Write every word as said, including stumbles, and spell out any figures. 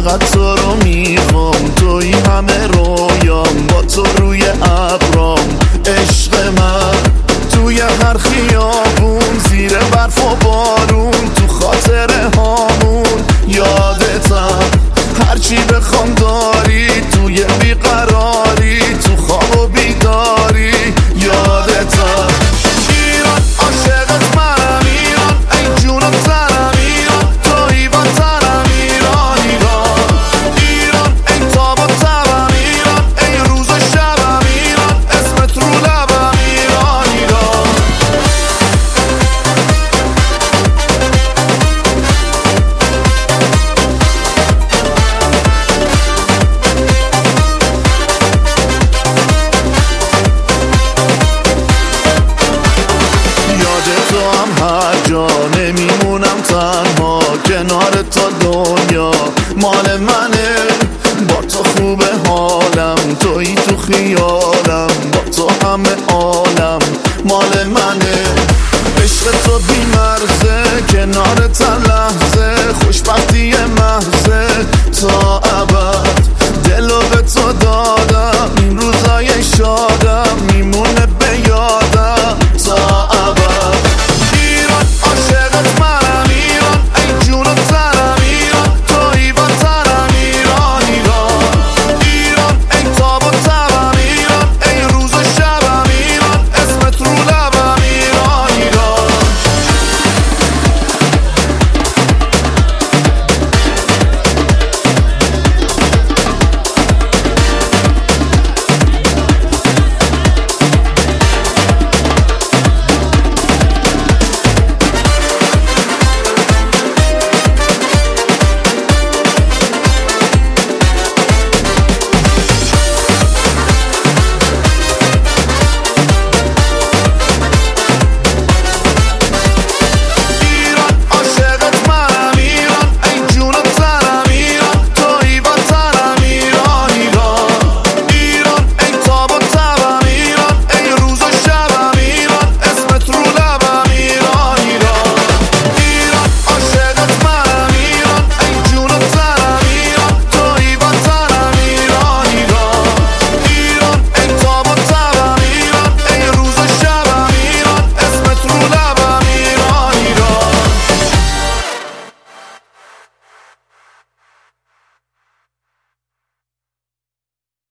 فقط تو رو میخوام، توی همه رویام، با تو روی ابرام. عشق من توی هر خیابون، زیر برف و بارون، تو خاطره هامون یادتم. هرچی بخوام داری، توی بیقراری، تو خواب و بیداری یادتم. ایران عاشقت منم، ایران ای جونم تنم، ایران توی وطنم، ایران ایران ایران ای تاب و تبم، ایران ای روز و شبم، ایران اسمت رو لبم، ایران ایران. تو هم هر جا نمیمونم تنها، کنار تا دنیا مال منه. با تو خوبه حالم، توی تو خیالم، با تو همه عالم مال منه. عشق تو بی مرزه کنار